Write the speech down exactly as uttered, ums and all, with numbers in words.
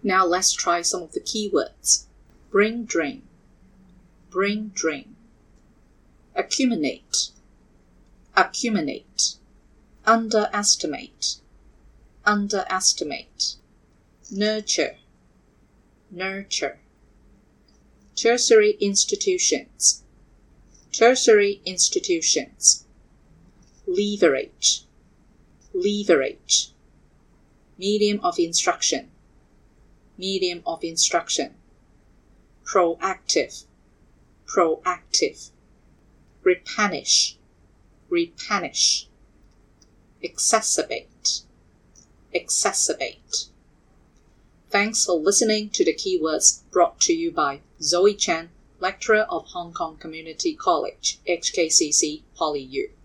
Now let's try some of the keywords. Brain drain, brain drain. Accumulate, accumulate. Underestimate, underestimate. Nurture, nurture. Tertiary institutions, tertiary institutions. Leverage, leverage. Medium of instruction, medium of instruction. Proactive, proactive. Replenish, replenish. Exacerbate, exacerbate. Thanks for listening to the keywords brought to you by Zoe Chen, lecturer of Hong Kong Community College, H K C C PolyU.